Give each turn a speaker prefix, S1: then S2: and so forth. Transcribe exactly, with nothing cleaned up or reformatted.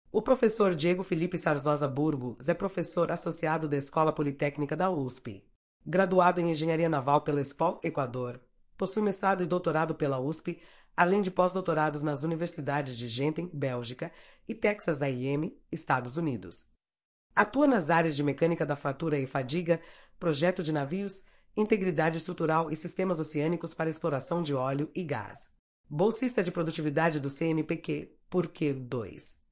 S1: O professor Diego Felipe Sarzosa Burgos é professor associado da Escola Politécnica da U S P. Graduado em Engenharia Naval pela Expol Equador, possui mestrado e doutorado pela U S P, além de pós-doutorados nas universidades de Genten, Bélgica, e Texas A e M, Estados Unidos. Atua nas áreas de mecânica da fratura e fadiga, projeto de navios, integridade estrutural e sistemas oceânicos para exploração de óleo e gás. Bolsista de produtividade do C N P Q por Q dois.